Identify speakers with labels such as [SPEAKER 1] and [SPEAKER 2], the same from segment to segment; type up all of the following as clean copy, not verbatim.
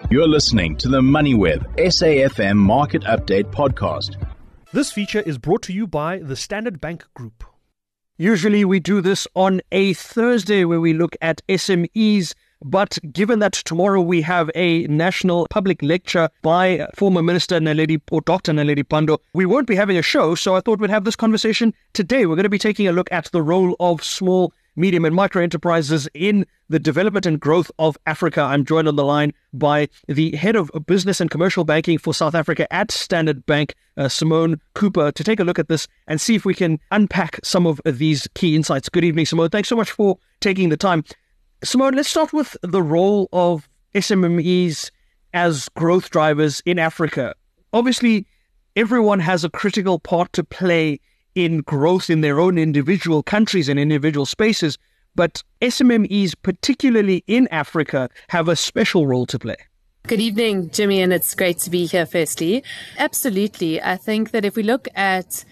[SPEAKER 1] You're listening to the MoneyWeb SAFM Market Update Podcast.
[SPEAKER 2] This feature is brought to you by the Standard Bank Group.
[SPEAKER 3] Usually we do this on a Thursday where we look at SMEs, but given that tomorrow we have a national public lecture by former Minister Dr. Naledi Pandor, we won't be having a show, so I thought we'd have this conversation today. We're going to be taking a look at the role of small, medium and micro enterprises in the development and growth of Africa. I'm joined on the line by the head of business and commercial banking for South Africa at Standard Bank, Simone Cooper, to take a look at this and see if we can unpack some of these key insights. Good evening, Simone. Thanks so much for taking the time. Simone, let's start with the role of SMEs as growth drivers in Africa. Obviously, everyone has a critical part to play in growth in their own individual countries and individual spaces, but SMEs, particularly in Africa, have a special role to play.
[SPEAKER 4] Good evening, Jimmy, and it's great to be here firstly. Absolutely. I think that if we look at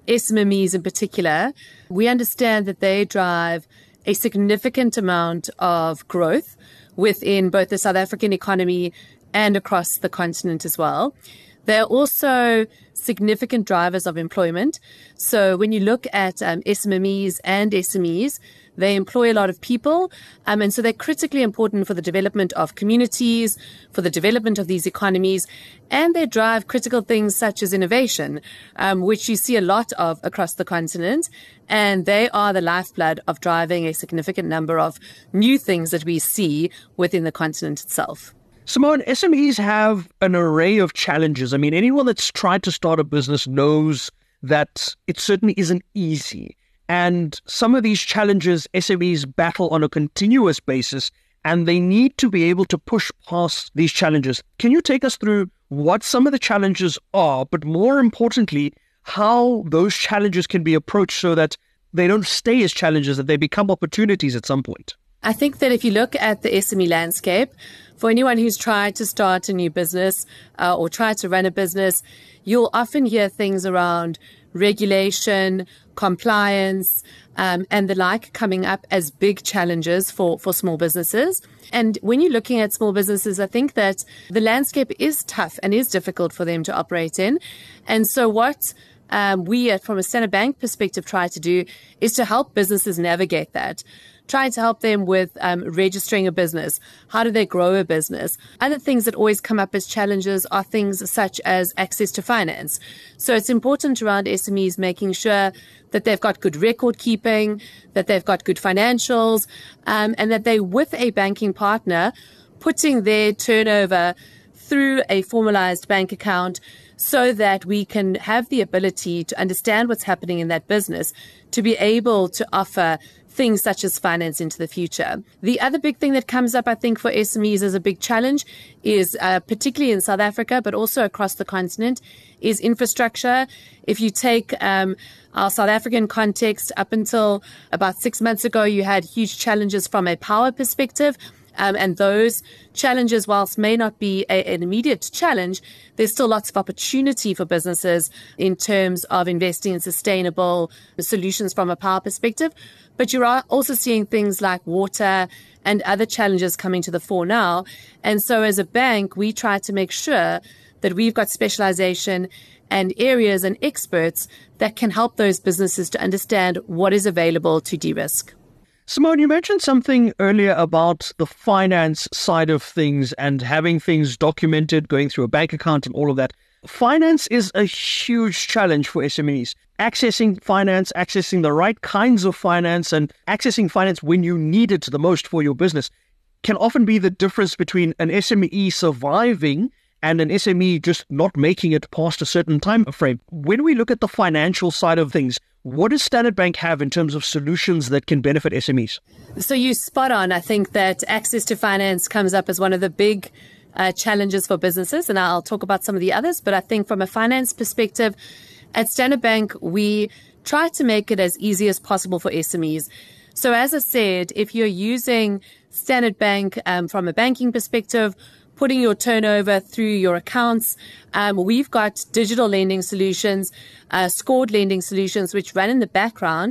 [SPEAKER 4] SMEs in particular, we understand that they drive a significant amount of growth within both the South African economy and across the continent as well. They're also significant drivers of employment. So when you look at SMEs and SMEs, they employ a lot of people. And so they're critically important for the development of communities, for the development of these economies, and they drive critical things such as innovation, which you see a lot of across the continent. And they are the lifeblood of driving a significant number of new things that we see within the continent itself.
[SPEAKER 3] Simone, SMEs have an array of challenges. I mean, anyone that's tried to start a business knows that it certainly isn't easy. And some of these challenges SMEs battle on a continuous basis, and they need to be able to push past these challenges. Can you take us through what some of the challenges are, but more importantly, how those challenges can be approached so that they don't stay as challenges, that they become opportunities at some point?
[SPEAKER 4] I think that if you look at the SME landscape, for anyone who's tried to start a new business or tried to run a business, you'll often hear things around regulation, compliance, and the like coming up as big challenges for small businesses. And when you're looking at small businesses, I think that the landscape is tough and is difficult for them to operate in. And so what we, from a Standard Bank perspective, try to do is to help businesses navigate that. Trying to help them with registering a business. How do they grow a business? Other things that always come up as challenges are things such as access to finance. So it's important around SMEs making sure that they've got good record keeping, that they've got good financials, and that they, with a banking partner, putting their turnover through a formalized bank account so that we can have the ability to understand what's happening in that business, to be able to offer things such as finance into the future. The other big thing that comes up, I think, for SMEs as a big challenge is, particularly in South Africa, but also across the continent, is infrastructure. If you take our South African context, up until about 6 months ago, you had huge challenges from a power perspective. And those challenges, whilst may not be an immediate challenge, there's still lots of opportunity for businesses in terms of investing in sustainable solutions from a power perspective. But you are also seeing things like water and other challenges coming to the fore now. And so as a bank, we try to make sure that we've got specialization and areas and experts that can help those businesses to understand what is available to de-risk.
[SPEAKER 3] Simone, you mentioned something earlier about the finance side of things and having things documented, going through a bank account and all of that. Finance is a huge challenge for SMEs. Accessing finance, accessing the right kinds of finance, and accessing finance when you need it the most for your business can often be the difference between an SME surviving and an SME just not making it past a certain time frame. When we look at the financial side of things, what does Standard Bank have in terms of solutions that can benefit SMEs?
[SPEAKER 4] So you spot on. I think that access to finance comes up as one of the big challenges for businesses, and I'll talk about some of the others. But I think from a finance perspective, at Standard Bank, we try to make it as easy as possible for SMEs. So as I said, if you're using Standard Bank from a banking perspective, putting your turnover through your accounts. We've got digital lending solutions, scored lending solutions, which run in the background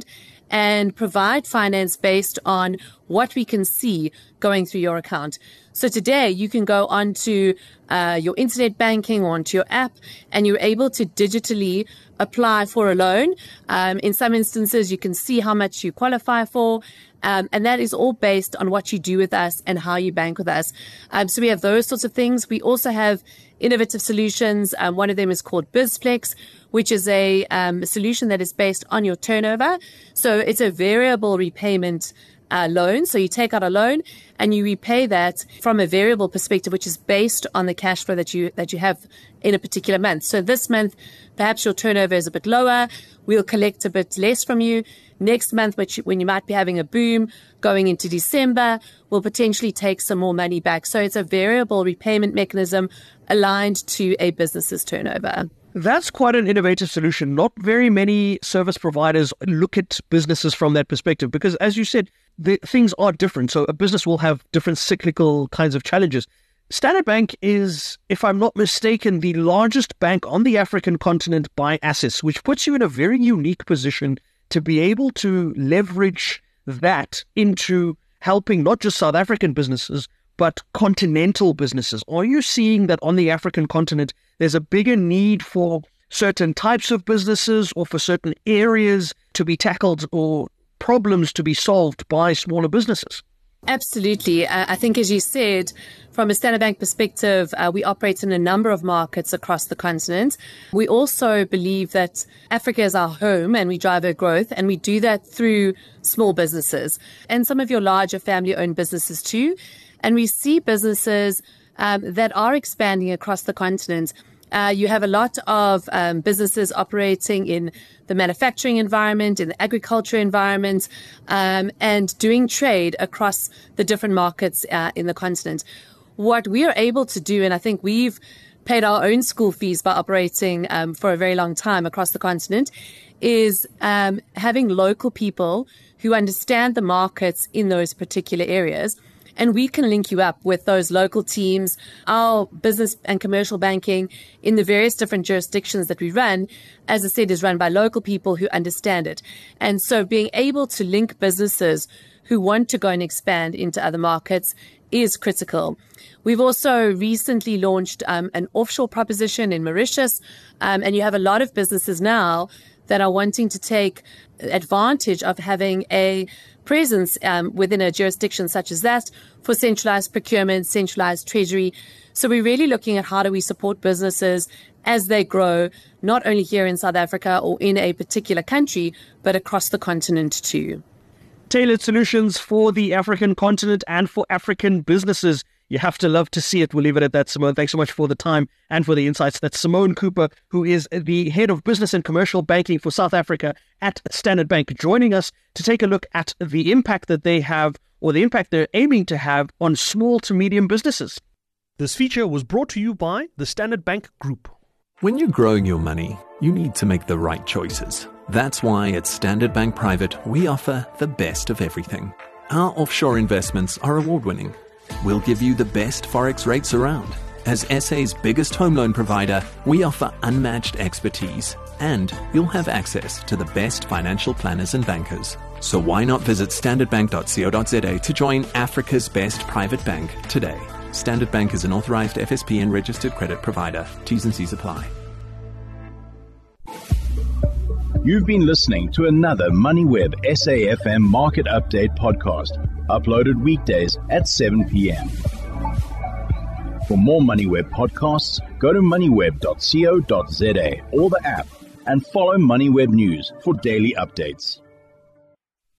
[SPEAKER 4] and provide finance based on what we can see going through your account. So today you can go onto your internet banking or onto your app, and you're able to digitally apply for a loan. In some instances, you can see how much you qualify for. And that is all based on what you do with us and how you bank with us. So we have those sorts of things. We also have innovative solutions. One of them is called BizFlex, which is a solution that is based on your turnover. So it's a variable repayment loan. So you take out a loan and you repay that from a variable perspective, which is based on the cash flow that you have in a particular month. So this month, perhaps your turnover is a bit lower. We'll collect a bit less from you. Next month, when you might be having a boom going into December, we'll potentially take some more money back. So it's a variable repayment mechanism aligned to a business's turnover.
[SPEAKER 3] That's quite an innovative solution. Not very many service providers look at businesses from that perspective because, as you said, the things are different. So a business will have different cyclical kinds of challenges. Standard Bank is, if I'm not mistaken, the largest bank on the African continent by assets, which puts you in a very unique position to be able to leverage that into helping not just South African businesses, but continental businesses. Are you seeing that on the African continent, there's a bigger need for certain types of businesses or for certain areas to be tackled or problems to be solved by smaller businesses?
[SPEAKER 4] Absolutely. I think, as you said, from a Standard Bank perspective, we operate in a number of markets across the continent. We also believe that Africa is our home and we drive our growth, and we do that through small businesses and some of your larger family-owned businesses too. And we see businesses that are expanding across the continent. You have a lot of businesses operating in the manufacturing environment, in the agriculture environment, and doing trade across the different markets in the continent. What we are able to do, and I think we've paid our own school fees by operating for a very long time across the continent, is having local people who understand the markets in those particular areas. And we can link you up with those local teams. Our business and commercial banking in the various different jurisdictions that we run, as I said, is run by local people who understand it. And so being able to link businesses who want to go and expand into other markets is critical. We've also recently launched an offshore proposition in Mauritius, and you have a lot of businesses now that are wanting to take advantage of having a presence within a jurisdiction such as that for centralized procurement, centralized treasury. So we're really looking at how do we support businesses as they grow, not only here in South Africa or in a particular country, but across the continent too.
[SPEAKER 3] Tailored solutions for the African continent and for African businesses. You have to love to see it. We'll leave it at that, Simone. Thanks so much for the time and for the insights. That's Simone Cooper, who is the head of business and commercial banking for South Africa at Standard Bank, joining us to take a look at the impact that they have, or the impact they're aiming to have on small to medium businesses.
[SPEAKER 2] This feature was brought to you by the Standard Bank Group.
[SPEAKER 5] When you're growing your money, you need to make the right choices. That's why at Standard Bank Private, we offer the best of everything. Our offshore investments are award-winning. We'll give you the best forex rates around. As SA's biggest home loan provider, we offer unmatched expertise, and you'll have access to the best financial planners and bankers. So why not visit standardbank.co.za to join Africa's best private bank today? Standard Bank is an authorized FSP and registered credit provider. T's and C's apply.
[SPEAKER 1] You've been listening to another MoneyWeb SAFM Market Update podcast, uploaded weekdays at 7 p.m. For more MoneyWeb podcasts, go to moneyweb.co.za or the app, and follow MoneyWeb News for daily updates.